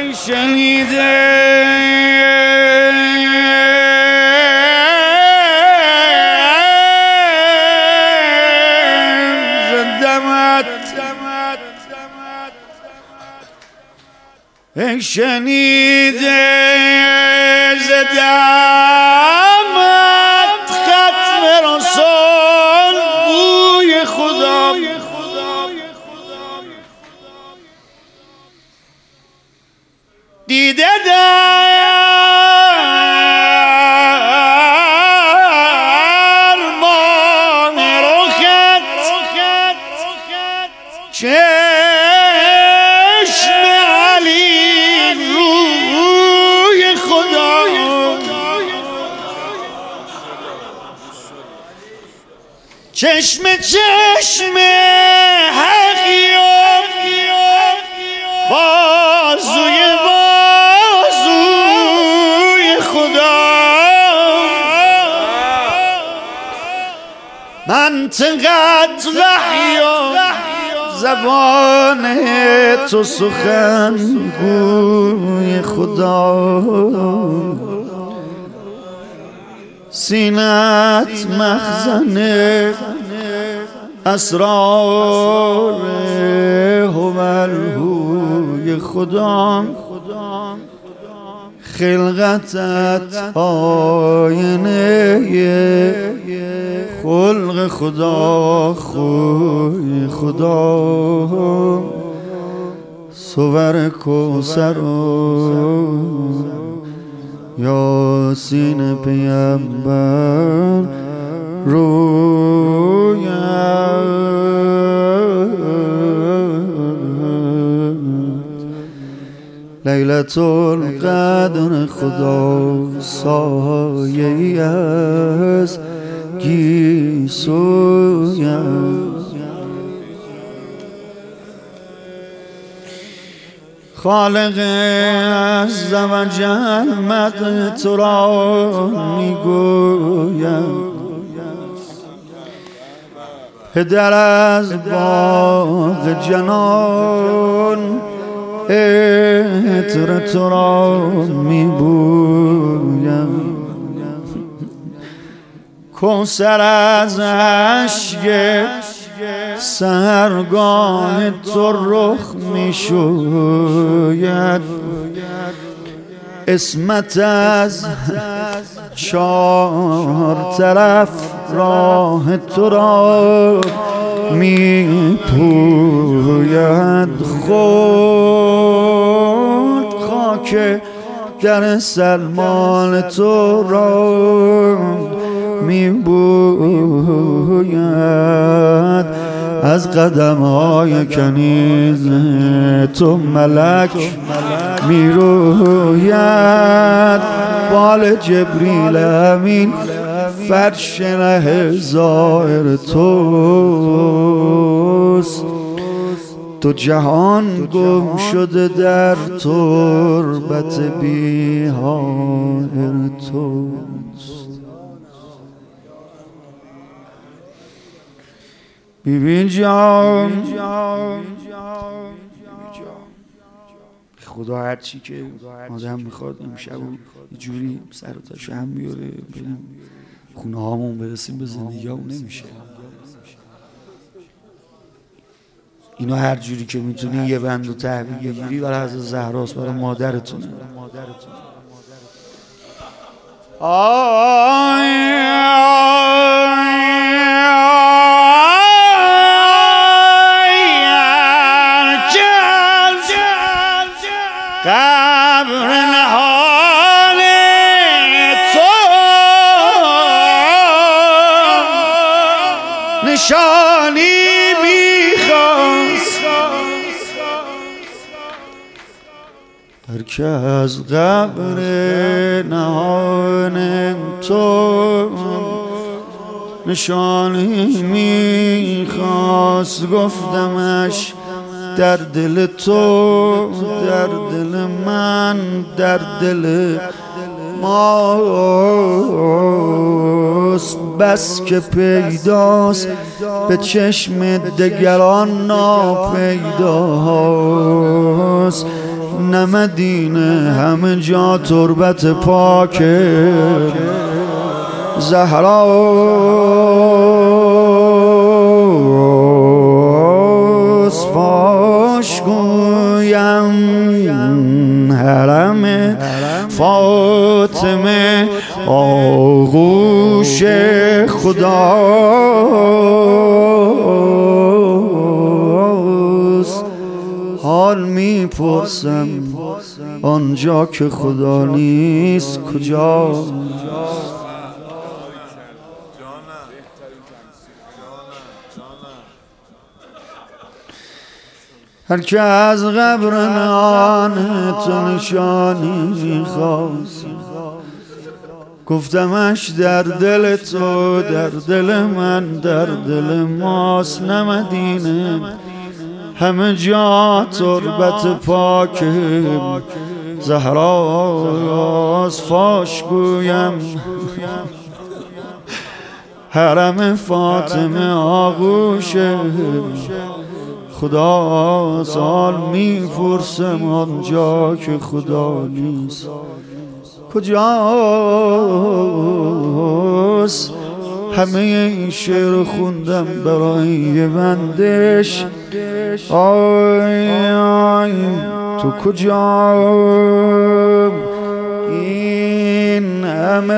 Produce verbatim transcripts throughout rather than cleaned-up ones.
شنیده زدمت ای شنیده زدمت ختم رسول بوی خدا دیده در ماه رخت چشم علی روی خدا چشم چشم حقی و بازوی منطقت وحی و زبان تو سخن گوی خدا سینت مخزن اسرار هوالهوی خدا خلقتت آینه خلق خدا خوی خدا صور کوثر و یاسین پیامبر رویت لیلت القدر خدا سایه از گیسویت خالق عز و جل مدح تو را میگوید پدر از باغ جنان عطر تو را میبوید کوثر از اشک سحرگاه تو رخ میشوید اسمت از چار طرف راه تو را میپوید خود خاک در سلمان تو را میبوید از قدم‌های کنیز تو ملک میروید بال جبریل امین فرش ره ظاهر توست تو جهان گم شده در تربت بی‌حائر توست بیبی جان خدا هر چی که آدم میخواد امشب یه جوری سر و تاشو هم بیاره بریم خونه هامون برسیم به زندگی همون نمیشه اینو هر جوری که میتونی یه بند و تحویل بگیری برای حضرت زهراست برای مادرتونه آی قبر نهان تو نشانی میخواست هر که از قبر نهان تو نشانی میخواست گفتمش در دل تو در دل من در دل ماست بس که پیداست به چشم دگران ناپیداست نه مدینه همه جا تربت پاک زهراست. فاش گویم حرم فاطمه آغوش خداست. حال میپرسم آنجا که خدا نیست کجا؟ هر که از قبر نان تو نشانی خواست، گفتمش در دل تو در دل من در دل ماست. نه مدینه همه جا تربت پاک زهراست. فاش گویم حرم فاطمه آغوش خدا. سال میپرسم آنجا که خدا نیست کجاست؟ همه این شعر خوندم برای بندش. آی آی تو کجا؟ این همه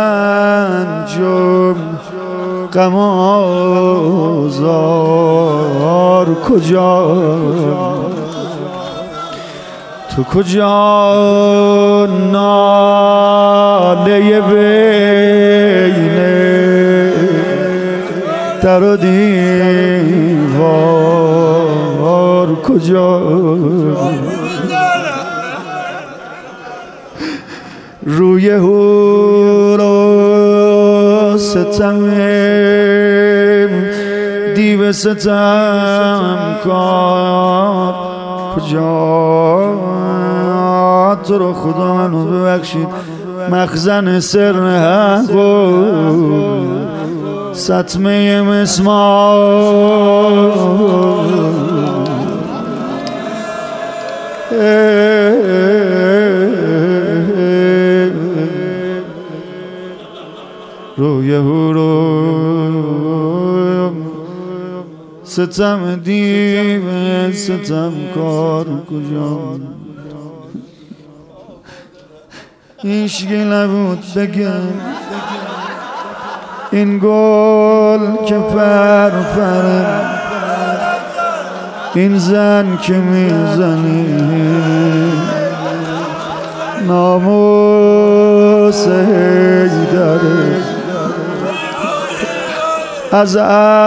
رنجم غم آزار کجا؟ تو کجا؟ ناله بین در و دیوار کجا؟ روی هور و ستم دیو ستم کار کجا؟ تو رو خدا منو ببخشید مخزن سر حق و ستمه مسمار روی هورو ستم دیو ستم کار کجا؟ هیچکی نبود بگم این گل که پر پره، این زن که میزنی ناموس هیدره. از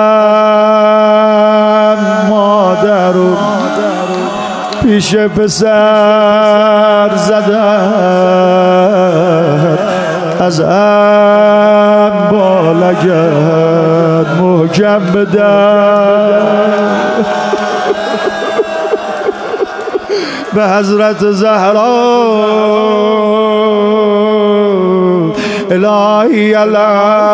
ام مادر و پیش پسر زدن، از ام با لگد محکم بدن به حضرت زهرا الهی علیه